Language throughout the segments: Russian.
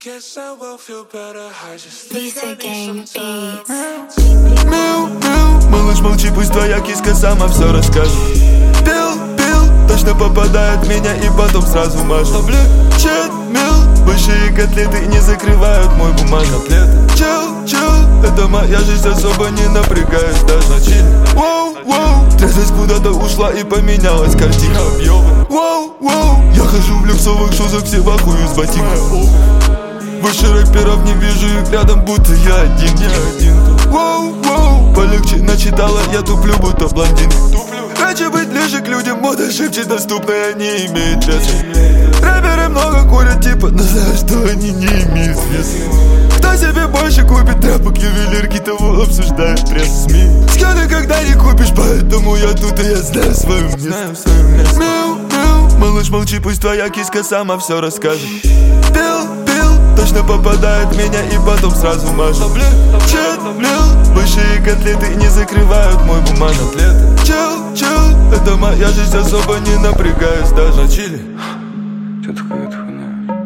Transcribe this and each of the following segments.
Lisa Gang Beats. Мяу, мяу, малыш, молчи, пусть твоя киска сама все расскажет. Пил, точно попадает в меня и потом сразу мажет. Облегчет, мил, большие котлеты не закрывают мой бумажный плед. Чил, это моя жизнь, особо не напрягаюсь, даже на чиле. Воу, трезвость куда-то ушла и поменялась картина. Воу, я хожу в люксовых шузах, все вахую с ботинков. Больше рэперов не вижу их рядом, будто я один. Воу, полегче начитала, я туплю, будто блондин. Хочу быть ближе к людям, мода шепчет, доступная не имеет веса. Рэперы много курят, типа, но знаю, что они не имеют веса. Кто себе больше купит тряпок, ювелирки, того обсуждает пресс СМИ. Сканы когда не купишь, поэтому я тут и я знаю свое место. Мяу, малыш, молчи, пусть твоя киска сама все расскажет. Пил, точно попадает в меня и потом сразу мажет. Чил, большие котлеты не закрывают мой бумажный плед. Чил, это моя жизнь, особо не напрягаюсь, даже на чиле. Что такое эта хуйня?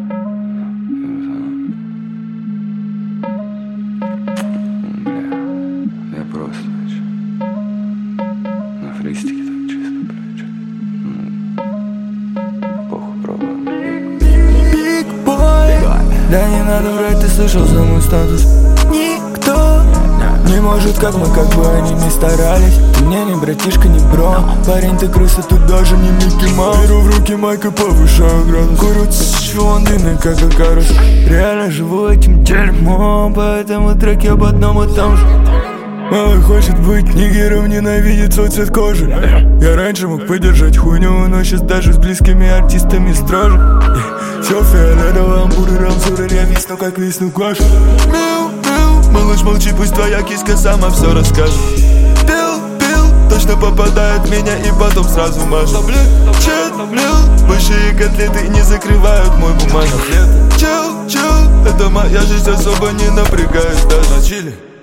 Бля, я просто на фристике так чисто, блядь. Похуй, пробуем. Big boy, да не надо врать, ты слышал за мой статус. Никто не может, как мы, как бы они не старались. Ты мне не братишка, не бро. Парень, ты крыса, тут даже не Микки Маус. Беру в руки майк и повышаю градус. Курю он длинный, как Акарус. Реально живу этим дерьмом, поэтому треки об одном и том же. Малый хочет быть нигером, ненавидит свой цвет кожи. Я раньше мог поддержать хуйню, но сейчас даже с близкими артистами строже. Все фиолетово, амбуры, рамзуры, я висну, как висну кожу. Мяу, малыш, молчи, пусть твоя киска сама все расскажет. Пил, точно попадает в меня и потом сразу мажет. Чил, большие котлеты не закрывают мой бумажный плед. Чил, это моя жизнь, особо не напрягаюсь, даже на чиле.